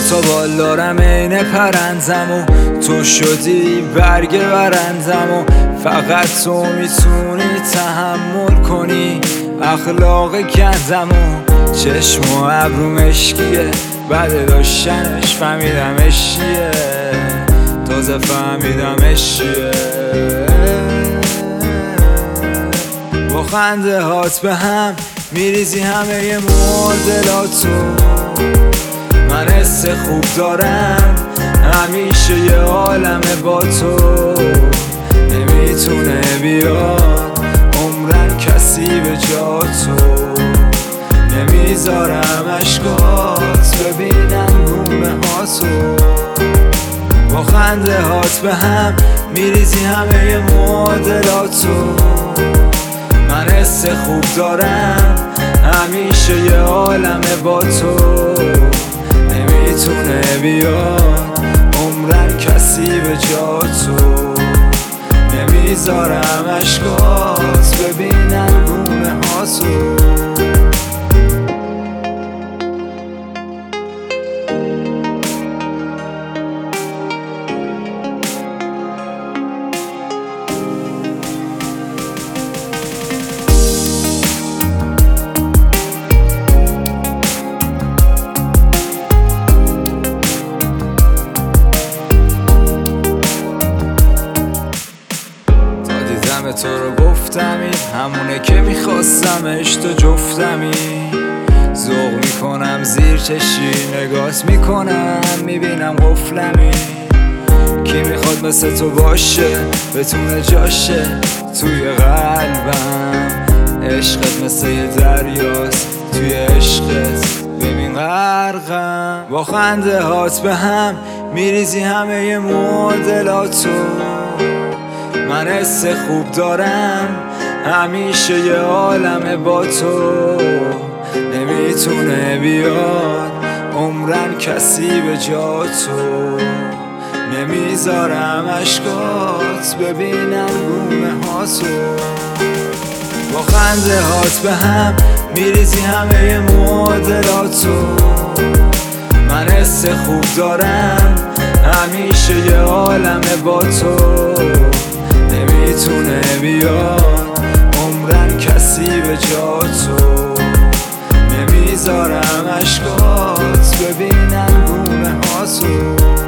تا بال دارم عین پرندم و تو شدی برگ برندم و فقط تو میتونی تحمل کنی اخلاق گندم و چشم و ابروم اشکیه بعد داشتنش فهمیدمش چیه تازه فهمیدمش چیه با خنده هات به هم میریزی همه معادلاتو من حس خوب دارم همیشه یه عالمه با تو نمیتونه بیاد عمرن کسی به جا تو نمیذارم اشکات ببینم گونه هاتو با خنده هات به هم میریزی همه معادلاتو من حس خوب دارم همیشه یه عالمه با تو نمیتونه بیاد عمرن کسی به جا تو نمیذارم اشکات ببینن گونه هاتو تو رو گفتمی همونه که میخواستمش تو جفتمی ذوق میکنم زیر چشی نگات میکنم میبینم قفلمی کی میخواد مثل تو باشه بتونه جاشه توی قلبم عشقت مثل یه دریاست توی عشقت ببین غرقم با خنده هات به هم میریزی همه معادلاتو من حس خوب دارم همیشه یه عالمه با تو نمیتونه بیاد عمرن کسی به جا تو نمیذارم اشکات ببینم گونه هاتو با خنده هات به هم میریزی همه معادلاتو من حس خوب دارم همیشه یه عالمه با تو نمیتونه بیاد عمرن کسی به جا تو نمیذارم اشکات ببینن گونه هاتو